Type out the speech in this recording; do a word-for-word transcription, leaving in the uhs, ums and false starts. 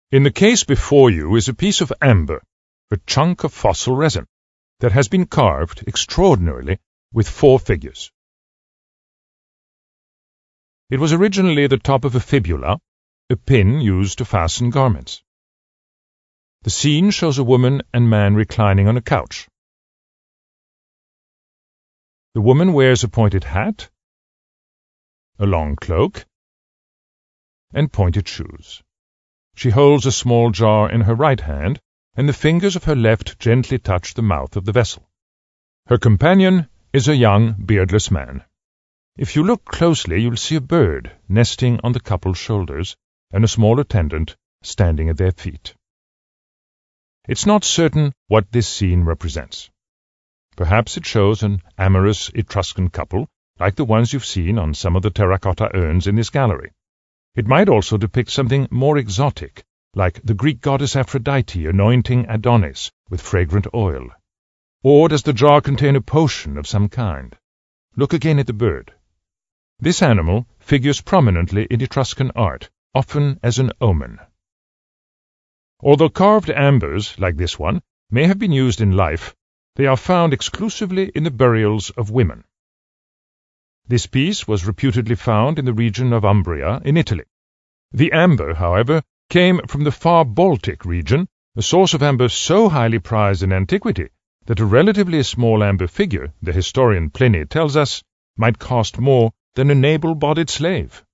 In the case before you is a piece of amber, a chunk of fossil resin, that has been carved extraordinarily with four figures. It was originally the top of a fibula, a pin used to fasten garments. The scene shows a woman and man reclining on a couch. The woman wears a pointed hat, a long cloak, and pointed shoes. She holds a small jar in her right hand, and the fingers of her left gently touch the mouth of the vessel. Her companion is a young, beardless man. If you look closely, you'll see a bird nesting on the couple's shoulders, and a small attendant standing at their feet. It's not certain what this scene represents. Perhaps it shows an amorous Etruscan couple, like the ones you've seen on some of the terracotta urns in this gallery. It might also depict something more exotic, like the Greek goddess Aphrodite anointing Adonis with fragrant oil. Or does the jar contain a potion of some kind? Look again at the bird. This animal figures prominently in Etruscan art, often as an omen. Although carved ambers, like this one, may have been used in life, they are found exclusively in the burials of women. This piece was reputedly found in the region of Umbria in Italy. The amber, however, came from the far Baltic region, a source of amber so highly prized in antiquity that a relatively small amber figure, the historian Pliny tells us, might cost more than an able-bodied slave.